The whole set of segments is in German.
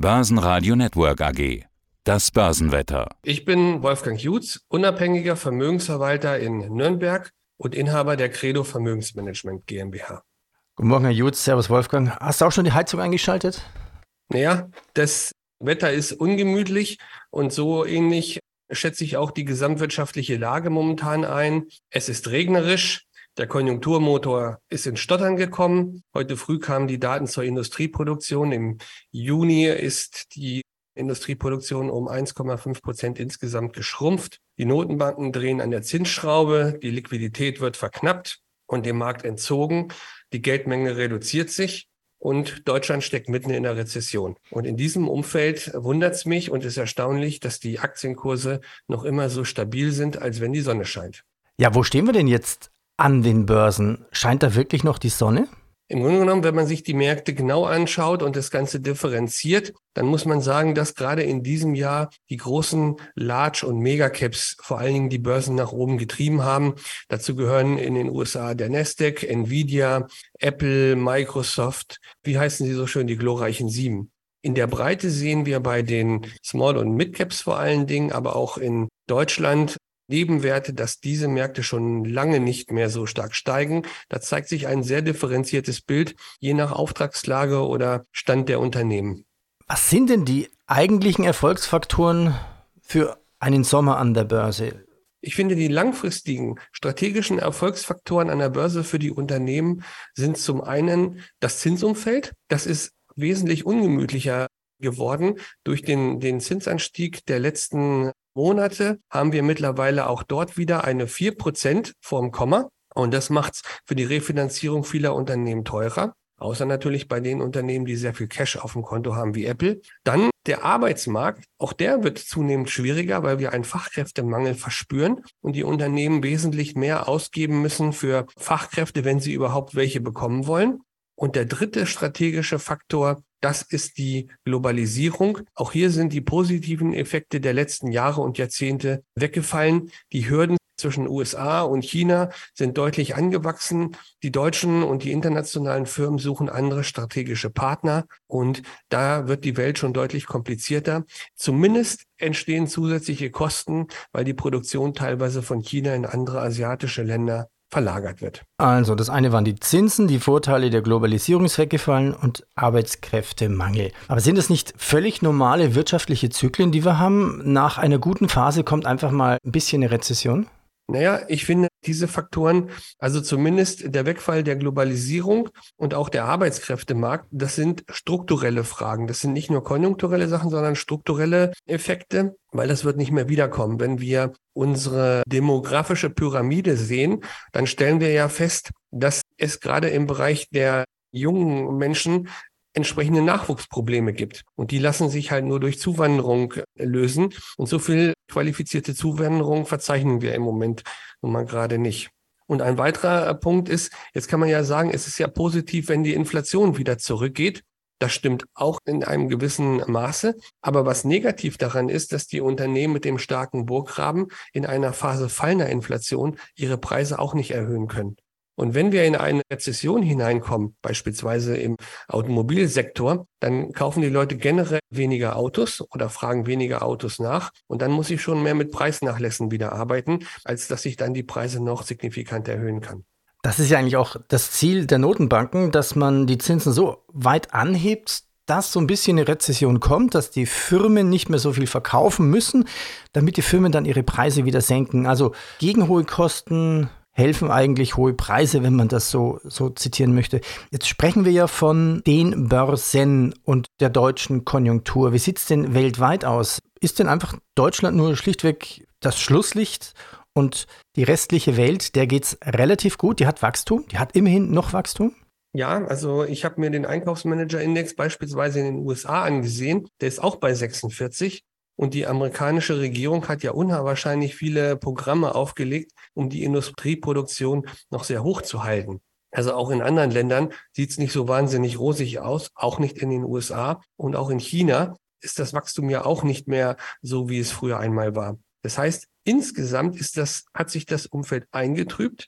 Börsenradio Network AG. Das Börsenwetter. Ich bin Wolfgang Jutz, unabhängiger Vermögensverwalter in Nürnberg und Inhaber der Credo Vermögensmanagement GmbH. Guten Morgen, Herr Jutz. Servus, Wolfgang. Hast du auch schon die Heizung eingeschaltet? Naja, das Wetter ist ungemütlich und so ähnlich schätze ich auch die gesamtwirtschaftliche Lage momentan ein. Es ist regnerisch. Der Konjunkturmotor ist ins Stottern gekommen. Heute früh kamen die Daten zur Industrieproduktion. Im Juni ist die Industrieproduktion um 1,5% insgesamt geschrumpft. Die Notenbanken drehen an der Zinsschraube. Die Liquidität wird verknappt und dem Markt entzogen. Die Geldmenge reduziert sich und Deutschland steckt mitten in der Rezession. Und in diesem Umfeld wundert es mich und ist erstaunlich, dass die Aktienkurse noch immer so stabil sind, als wenn die Sonne scheint. Ja, wo stehen wir denn jetzt an den Börsen? Scheint da wirklich noch die Sonne? Im Grunde genommen, wenn man sich die Märkte genau anschaut und das Ganze differenziert, dann muss man sagen, dass gerade in diesem Jahr die großen Large- und Megacaps vor allen Dingen die Börsen nach oben getrieben haben. Dazu gehören in den USA der Nasdaq, Nvidia, Apple, Microsoft, wie heißen sie so schön, die glorreichen 7. In der Breite sehen wir bei den Small- und Mid-Caps vor allen Dingen, aber auch in Deutschland Nebenwerte, dass diese Märkte schon lange nicht mehr so stark steigen. Da zeigt sich ein sehr differenziertes Bild, je nach Auftragslage oder Stand der Unternehmen. Was sind denn die eigentlichen Erfolgsfaktoren für einen Sommer an der Börse? Ich finde, die langfristigen strategischen Erfolgsfaktoren an der Börse für die Unternehmen sind zum einen das Zinsumfeld. Das ist wesentlich ungemütlicher geworden. Durch den Zinsanstieg der letzten Monate haben wir mittlerweile auch dort wieder eine 4% vorm Komma. Und das macht es für die Refinanzierung vieler Unternehmen teurer. Außer natürlich bei den Unternehmen, die sehr viel Cash auf dem Konto haben, wie Apple. Dann der Arbeitsmarkt. Auch der wird zunehmend schwieriger, weil wir einen Fachkräftemangel verspüren und die Unternehmen wesentlich mehr ausgeben müssen für Fachkräfte, wenn sie überhaupt welche bekommen wollen. Und der dritte strategische Faktor, das ist die Globalisierung. Auch hier sind die positiven Effekte der letzten Jahre und Jahrzehnte weggefallen. Die Hürden zwischen USA und China sind deutlich angewachsen. Die deutschen und die internationalen Firmen suchen andere strategische Partner und da wird die Welt schon deutlich komplizierter. Zumindest entstehen zusätzliche Kosten, weil die Produktion teilweise von China in andere asiatische Länder verlagert wird. Also das eine waren die Zinsen, die Vorteile der Globalisierung ist weggefallen und Arbeitskräftemangel. Aber sind das nicht völlig normale wirtschaftliche Zyklen, die wir haben? Nach einer guten Phase kommt einfach mal ein bisschen eine Rezession? Naja, ich finde diese Faktoren, also zumindest der Wegfall der Globalisierung und auch der Arbeitskräftemarkt, das sind strukturelle Fragen. Das sind nicht nur konjunkturelle Sachen, sondern strukturelle Effekte, weil das wird nicht mehr wiederkommen. Wenn wir unsere demografische Pyramide sehen, dann stellen wir ja fest, dass es gerade im Bereich der jungen Menschen entsprechende Nachwuchsprobleme gibt. Und die lassen sich halt nur durch Zuwanderung lösen. Und so viel qualifizierte Zuwanderung verzeichnen wir im Moment nun mal gerade nicht. Und ein weiterer Punkt ist, jetzt kann man ja sagen, es ist ja positiv, wenn die Inflation wieder zurückgeht. Das stimmt auch in einem gewissen Maße. Aber was negativ daran ist, dass die Unternehmen mit dem starken Burggraben in einer Phase fallender Inflation ihre Preise auch nicht erhöhen können. Und wenn wir in eine Rezession hineinkommen, beispielsweise im Automobilsektor, dann kaufen die Leute generell weniger Autos oder fragen weniger Autos nach. Und dann muss ich schon mehr mit Preisnachlässen wieder arbeiten, als dass ich dann die Preise noch signifikant erhöhen kann. Das ist ja eigentlich auch das Ziel der Notenbanken, dass man die Zinsen so weit anhebt, dass so ein bisschen eine Rezession kommt, dass die Firmen nicht mehr so viel verkaufen müssen, damit die Firmen dann ihre Preise wieder senken. Also gegen hohe Kosten helfen eigentlich hohe Preise, wenn man das so zitieren möchte. Jetzt sprechen wir ja von den Börsen und der deutschen Konjunktur. Wie sieht es denn weltweit aus? Ist denn einfach Deutschland nur schlichtweg das Schlusslicht und die restliche Welt, der geht's relativ gut? Die hat Wachstum, die hat immerhin noch Wachstum? Ja, also ich habe mir den Einkaufsmanager-Index beispielsweise in den USA angesehen. Der ist auch bei 46. Und die amerikanische Regierung hat ja unwahrscheinlich viele Programme aufgelegt, um die Industrieproduktion noch sehr hoch zu halten. Also auch in anderen Ländern sieht es nicht so wahnsinnig rosig aus, auch nicht in den USA. Und auch in China ist das Wachstum ja auch nicht mehr so, wie es früher einmal war. Das heißt, insgesamt hat sich das Umfeld eingetrübt.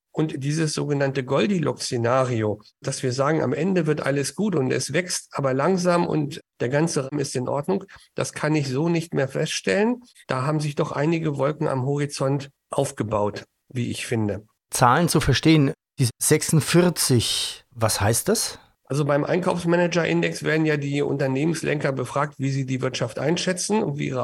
Und dieses sogenannte Goldilocks-Szenario, dass wir sagen, am Ende wird alles gut und es wächst aber langsam und der ganze Rahmen ist in Ordnung, das kann ich so nicht mehr feststellen. Da haben sich doch einige Wolken am Horizont aufgebaut, wie ich finde. Zahlen zu verstehen, die 46, was heißt das? Also beim Einkaufsmanager-Index werden ja die Unternehmenslenker befragt, wie sie die Wirtschaft einschätzen und wie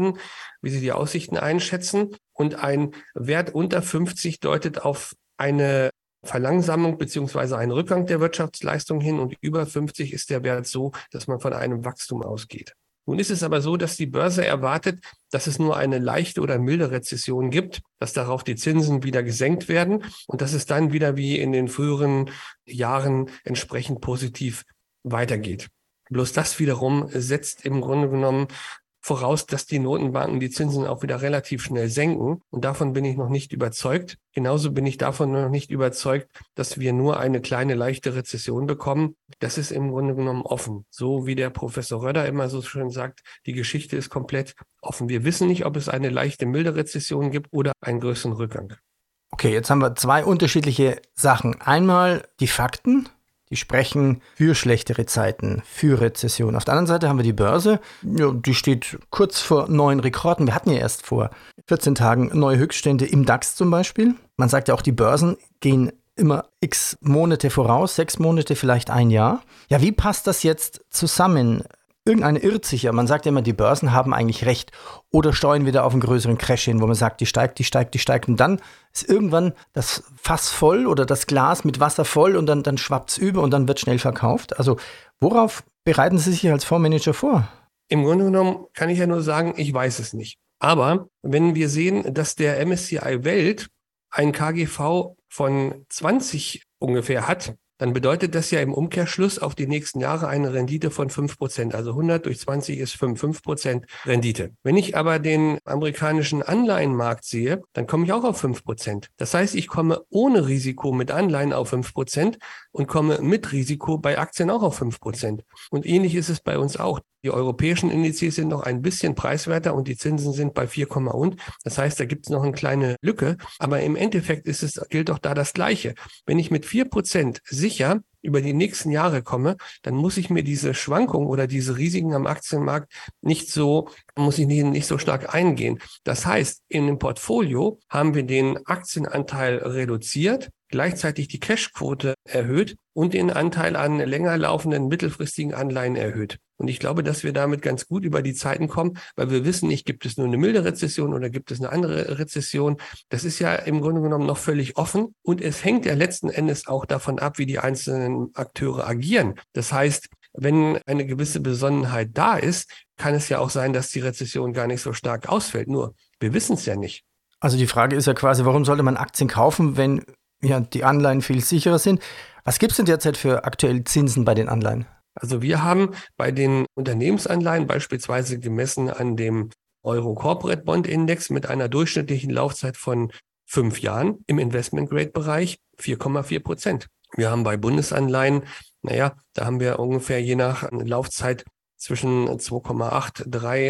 sie die Aussichten einschätzen. Und ein Wert unter 50 deutet auf eine Verlangsamung beziehungsweise einen Rückgang der Wirtschaftsleistung hin und über 50 ist der Wert so, dass man von einem Wachstum ausgeht. Nun ist es aber so, dass die Börse erwartet, dass es nur eine leichte oder milde Rezession gibt, dass darauf die Zinsen wieder gesenkt werden und dass es dann wieder wie in den früheren Jahren entsprechend positiv weitergeht. Bloß das wiederum setzt im Grunde genommen voraus, dass die Notenbanken die Zinsen auch wieder relativ schnell senken. Und davon bin ich noch nicht überzeugt. Genauso bin ich davon noch nicht überzeugt, dass wir nur eine kleine, leichte Rezession bekommen. Das ist im Grunde genommen offen. So wie der Professor Röder immer so schön sagt, die Geschichte ist komplett offen. Wir wissen nicht, ob es eine leichte, milde Rezession gibt oder einen größeren Rückgang. Okay, jetzt haben wir zwei unterschiedliche Sachen. Einmal die Fakten. Die sprechen für schlechtere Zeiten, für Rezession. Auf der anderen Seite haben wir die Börse, ja, die steht kurz vor neuen Rekorden. Wir hatten ja erst vor 14 Tagen neue Höchststände im DAX zum Beispiel. Man sagt ja auch, die Börsen gehen immer x Monate voraus, 6 Monate, vielleicht ein Jahr. Ja, wie passt das jetzt zusammen? Irgendeiner irrt sich ja. Man sagt ja immer, die Börsen haben eigentlich recht. Oder steuern wieder auf einen größeren Crash hin, wo man sagt, die steigt. Und dann ist irgendwann das Fass voll oder das Glas mit Wasser voll und dann schwappt es über und dann wird schnell verkauft. Also worauf bereiten Sie sich als Fondsmanager vor? Im Grunde genommen kann ich ja nur sagen, ich weiß es nicht. Aber wenn wir sehen, dass der MSCI Welt ein KGV von 20 ungefähr hat, dann bedeutet das ja im Umkehrschluss auf die nächsten Jahre eine Rendite von 5%. Also 100 durch 20 ist 5% Rendite. Wenn ich aber den amerikanischen Anleihenmarkt sehe, dann komme ich auch auf 5%. Das heißt, ich komme ohne Risiko mit Anleihen auf 5% und komme mit Risiko bei Aktien auch auf 5%. Und ähnlich ist es bei uns auch. Die europäischen Indizes sind noch ein bisschen preiswerter und die Zinsen sind bei 4, und. Das heißt, da gibt es noch eine kleine Lücke. Aber im Endeffekt gilt doch da das Gleiche. Wenn ich mit 4% sicher über die nächsten Jahre komme, dann muss ich mir diese Schwankungen oder diese Risiken am Aktienmarkt nicht so stark eingehen. Das heißt, in dem Portfolio haben wir den Aktienanteil reduziert, gleichzeitig die Cashquote erhöht und den Anteil an länger laufenden mittelfristigen Anleihen erhöht. Und ich glaube, dass wir damit ganz gut über die Zeiten kommen, weil wir wissen nicht, gibt es nur eine milde Rezession oder gibt es eine andere Rezession. Das ist ja im Grunde genommen noch völlig offen. Und es hängt ja letzten Endes auch davon ab, wie die einzelnen Akteure agieren. Das heißt, wenn eine gewisse Besonnenheit da ist, kann es ja auch sein, dass die Rezession gar nicht so stark ausfällt. Nur, wir wissen es ja nicht. Also die Frage ist ja quasi, warum sollte man Aktien kaufen, wenn ja die Anleihen viel sicherer sind? Was gibt es denn derzeit für aktuelle Zinsen bei den Anleihen? Also wir haben bei den Unternehmensanleihen beispielsweise gemessen an dem Euro Corporate Bond Index mit einer durchschnittlichen Laufzeit von 5 Jahren im Investment-Grade-Bereich 4,4%. Wir haben bei Bundesanleihen, da haben wir ungefähr je nach Laufzeit zwischen 2,8,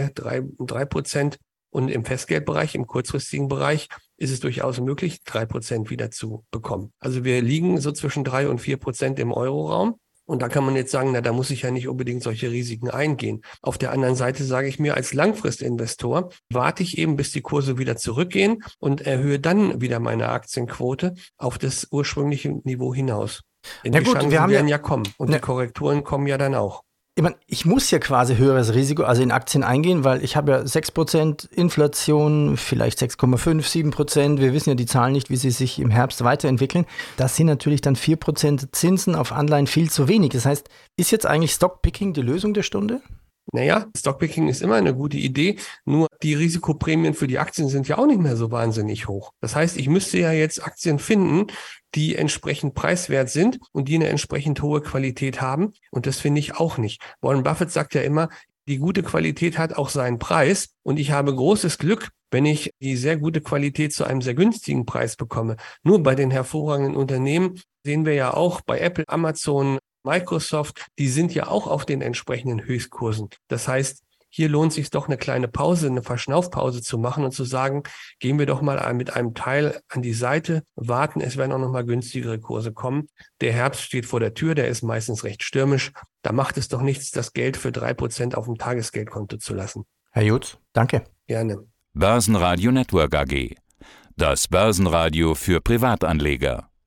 3% und im Festgeldbereich, im kurzfristigen Bereich ist es durchaus möglich, 3% wieder zu bekommen. Also wir liegen so zwischen 3 und 4% im Euroraum. Und da kann man jetzt sagen, da muss ich ja nicht unbedingt solche Risiken eingehen. Auf der anderen Seite sage ich mir, als Langfristinvestor warte ich eben, bis die Kurse wieder zurückgehen und erhöhe dann wieder meine Aktienquote auf das ursprüngliche Niveau hinaus. Denn die Chancen werden ja kommen und die Korrekturen kommen ja dann auch. Ich muss ja quasi höheres Risiko, also in Aktien eingehen, weil ich habe ja 6% Inflation, vielleicht 6,5, 7%. Wir wissen ja die Zahlen nicht, wie sie sich im Herbst weiterentwickeln. Das sind natürlich dann 4% Zinsen auf Anleihen viel zu wenig. Das heißt, ist jetzt eigentlich Stockpicking die Lösung der Stunde? Stockpicking ist immer eine gute Idee, nur die Risikoprämien für die Aktien sind ja auch nicht mehr so wahnsinnig hoch. Das heißt, ich müsste ja jetzt Aktien finden, die entsprechend preiswert sind und die eine entsprechend hohe Qualität haben. Und das finde ich auch nicht. Warren Buffett sagt ja immer, die gute Qualität hat auch seinen Preis. Und ich habe großes Glück, wenn ich die sehr gute Qualität zu einem sehr günstigen Preis bekomme. Nur bei den hervorragenden Unternehmen sehen wir ja auch bei Apple, Amazon, Microsoft, die sind ja auch auf den entsprechenden Höchstkursen. Das heißt, hier lohnt es sich doch eine kleine Pause, eine Verschnaufpause zu machen und zu sagen, gehen wir doch mal mit einem Teil an die Seite, warten, es werden auch noch mal günstigere Kurse kommen. Der Herbst steht vor der Tür, der ist meistens recht stürmisch. Da macht es doch nichts, das Geld für 3% auf dem Tagesgeldkonto zu lassen. Herr Jutz, danke. Gerne. Börsenradio Network AG. Das Börsenradio für Privatanleger.